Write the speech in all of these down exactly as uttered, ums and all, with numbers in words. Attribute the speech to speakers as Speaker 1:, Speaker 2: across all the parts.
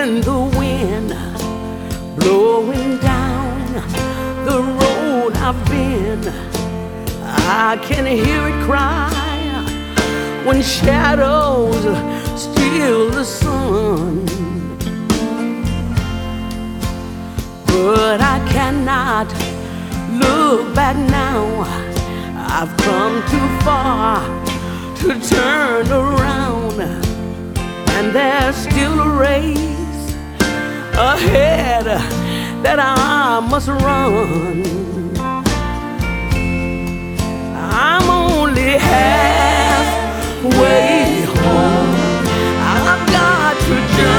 Speaker 1: hearing the wind blowing down the road I've been. I can hear it cry when shadows steal the sun. But I cannot look back now. I've come too far to turn around, and there's still a race ahead that I must run. I'm only halfway home. I've got to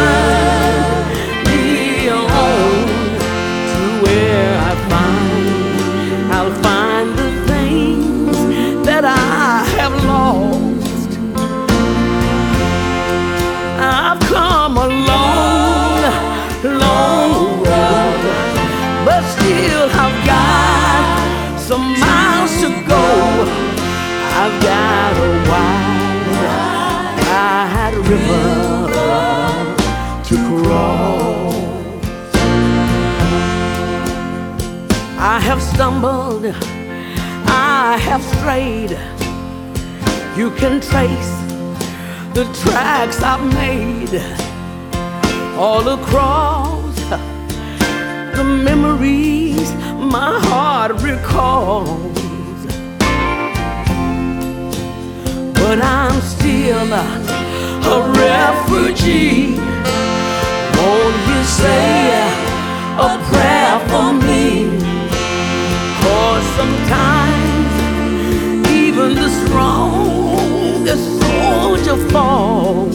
Speaker 1: journey on to where I find I'll find the things that I have lost. I've come a long, long road, but still I've got some miles to go. I've got a wide, wide river to cross. I have stumbled, I have strayed. You can trace the tracks I've made all across the memories my heart recalls. But I'm still a, a refugee. Won't you say a prayer for me? 'Cause sometimes even the strongest soldier falls.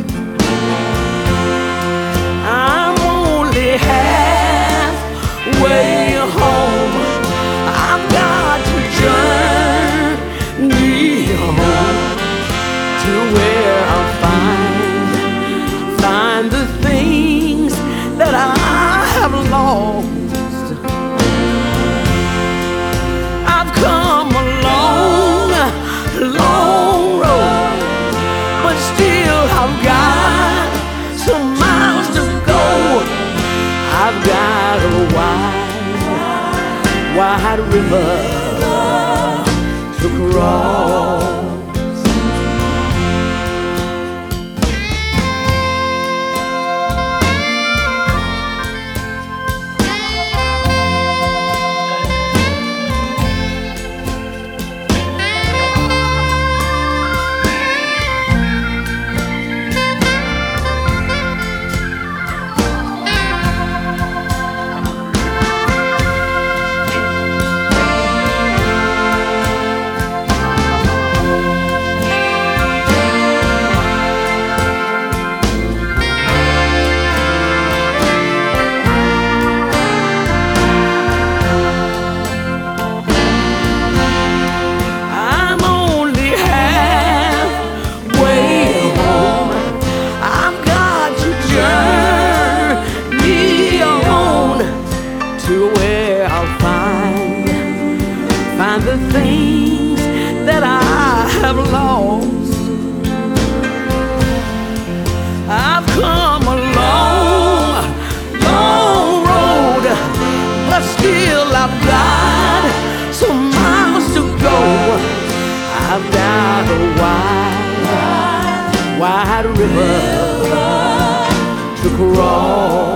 Speaker 1: I'm only halfway home. I've got to journey home to where I'll find, find the things that I have lost. I've come a long, long road, but still I've got some miles to go. I've got a wide, wide river to cross. To where I'll find, find the things that I have lost. I've come a long, long road, but still I've got some miles to go. I've got a wide, wide river to cross.